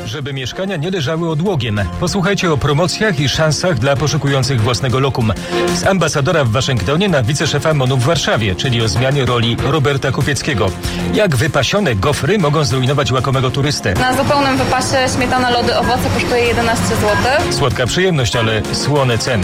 Żeby mieszkania nie leżały odłogiem. Posłuchajcie o promocjach i szansach dla poszukujących własnego lokum. Z ambasadora w Waszyngtonie na wiceszefa MON-u w Warszawie, czyli o zmianie roli Roberta Kupieckiego. Jak wypasione gofry mogą zrujnować łakomego turystę. Na zupełnym wypasie śmietana, lody, owoce kosztuje 11 zł. Słodka przyjemność, ale słone ceny.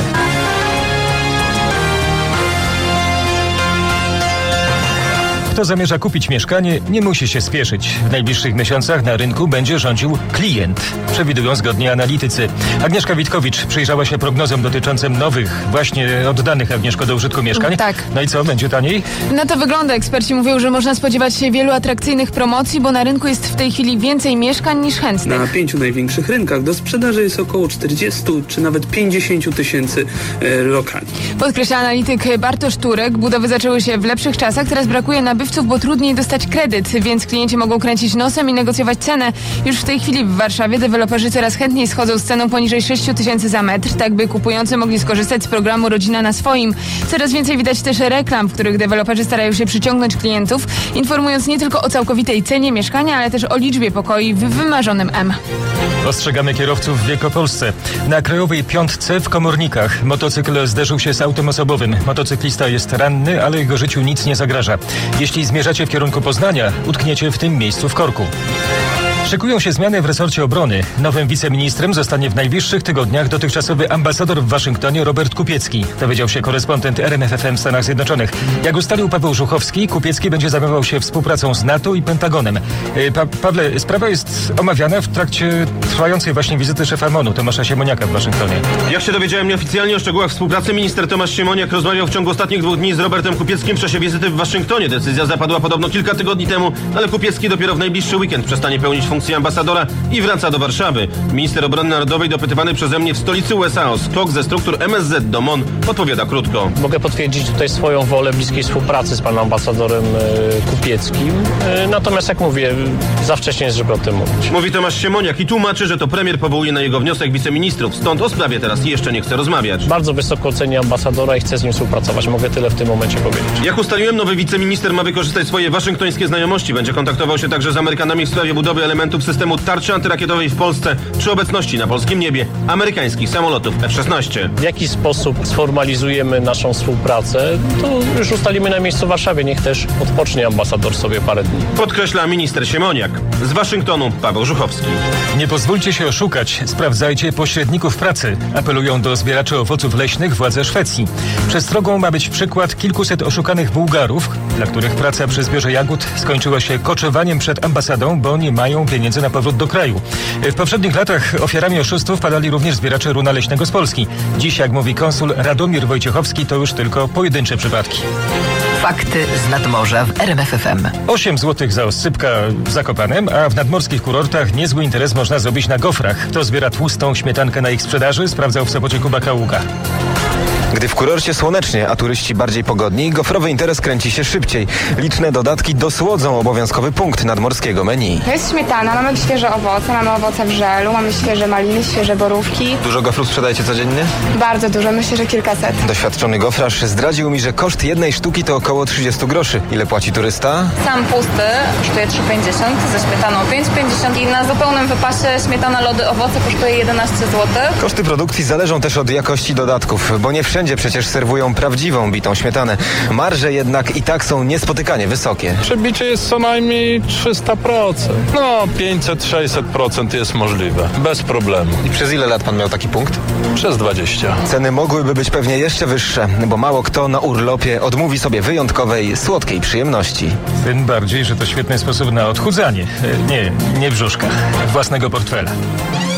Kto zamierza kupić mieszkanie, nie musi się spieszyć. W najbliższych miesiącach na rynku będzie rządził klient, przewidują zgodnie analitycy. Agnieszka Witkowicz przyjrzała się prognozom dotyczącym nowych, właśnie oddanych, Agnieszko, do użytku mieszkań. Tak. No i co, będzie taniej? Na to wygląda. Eksperci mówią, że można spodziewać się wielu atrakcyjnych promocji, bo na rynku jest w tej chwili więcej mieszkań niż chętnych. Na 5 największych rynkach do sprzedaży jest około 40 czy nawet 50 tysięcy lokali. Podkreśla analityk Bartosz Turek, budowy zaczęły się w lepszych czasach, teraz brakuje nabywców, bo trudniej dostać kredyt, więc klienci mogą kręcić nosem i negocjować cenę. Już w tej chwili w Warszawie deweloperzy coraz chętniej schodzą z ceną poniżej 6 tysięcy za metr, tak by kupujący mogli skorzystać z programu Rodzina na swoim. Coraz więcej widać też reklam, w których deweloperzy starają się przyciągnąć klientów, informując nie tylko o całkowitej cenie mieszkania, ale też o liczbie pokoi w wymarzonym M. Ostrzegamy kierowców w Wielkopolsce. Na Krajowej Piątce w Komornikach motocykl zderzył się z autem osobowym. Motocyklista jest ranny, ale jego życiu nic nie zagraża. Jeśli zmierzacie w kierunku Poznania, utkniecie w tym miejscu w korku. Szykują się zmiany w resorcie obrony. Nowym wiceministrem zostanie w najbliższych tygodniach dotychczasowy ambasador w Waszyngtonie Robert Kupiecki. Dowiedział się korespondent RMFFM w Stanach Zjednoczonych. Jak ustalił Paweł Żuchowski, Kupiecki będzie zajmował się współpracą z NATO i Pentagonem. Pawle, sprawa jest omawiana w trakcie trwającej właśnie wizyty szefa MON-u Tomasza Siemoniaka w Waszyngtonie. Jak się dowiedziałem nieoficjalnie o szczegółach współpracy, minister Tomasz Siemoniak rozmawiał w ciągu ostatnich 2 dni z Robertem Kupieckim w czasie wizyty w Waszyngtonie. Decyzja zapadła podobno kilka tygodni temu, ale Kupiecki dopiero w najbliższy weekend przestanie pełnić funkcję ambasadora i wraca do Warszawy. Minister Obrony Narodowej dopytywany przeze mnie w stolicy USA o skok ze struktur MSZ do MON odpowiada krótko. Mogę potwierdzić tutaj swoją wolę bliskiej współpracy z panem ambasadorem Kupieckim. Natomiast jak mówię, za wcześnie jest, żeby o tym mówić. Mówi Tomasz Siemoniak i tłumaczy, że to premier powołuje na jego wniosek wiceministrów. Stąd o sprawie teraz jeszcze nie chce rozmawiać. Bardzo wysoko cenię ambasadora i chcę z nim współpracować. Mogę tyle w tym momencie powiedzieć. Jak ustaliłem, nowy wiceminister ma wykorzystać swoje waszyngtońskie znajomości. Będzie kontaktował się także z Amerykanami w sprawie budowy elementów systemu tarczy antyrakietowej w Polsce przy obecności na polskim niebie amerykańskich samolotów F-16. W jaki sposób sformalizujemy naszą współpracę, to już ustalimy na miejscu w Warszawie. Niech też odpocznie ambasador sobie parę dni. Podkreśla minister Siemoniak. Z Waszyngtonu Paweł Żuchowski. Nie pozwólcie się oszukać, sprawdzajcie pośredników pracy. Apelują do zbieraczy owoców leśnych władze Szwecji. Przestrogą ma być przykład kilkuset oszukanych Bułgarów, dla których praca przy zbiorze jagód skończyła się koczowaniem przed ambasadą, bo nie mają pieniędzy na powrót do kraju. W poprzednich latach ofiarami oszustów padali również zbieracze runa leśnego z Polski. Dziś, jak mówi konsul Radomir Wojciechowski, to już tylko pojedyncze przypadki. Fakty z nadmorza w RMF FM. 8 zł za oscypka w Zakopanem, a w nadmorskich kurortach niezły interes można zrobić na gofrach. Kto zbiera tłustą śmietankę na ich sprzedaży, sprawdzał w Sopocie Kuba Kaługa. Gdy w kurorcie słonecznie, a turyści bardziej pogodni, gofrowy interes kręci się szybciej. Liczne dodatki dosłodzą obowiązkowy punkt nadmorskiego menu. To jest śmietana, mamy świeże owoce, mamy owoce w żelu, mamy świeże maliny, świeże borówki. Dużo gofrów sprzedajecie codziennie? Bardzo dużo, myślę, że kilkaset. Doświadczony gofrarz zdradził mi, że koszt jednej sztuki to około 30 groszy. Ile płaci turysta? Sam pusty kosztuje 3,50, ze śmietaną 5,50 i na zupełnym wypasie śmietana, lody, owoce kosztuje 11 zł. Koszty produkcji zależą też od jakości dodatków, bo nie wszędzie przecież serwują prawdziwą bitą śmietanę. Marże jednak i tak są niespotykanie wysokie. Przebicie jest co najmniej 300%. No 500-600% jest możliwe. Bez problemu. I przez ile lat pan miał taki punkt? Przez 20. Ceny mogłyby być pewnie jeszcze wyższe, bo mało kto na urlopie odmówi sobie wyjątkowej, słodkiej przyjemności. Tym bardziej, że to świetny sposób na odchudzanie. Nie brzuszka. Własnego portfela.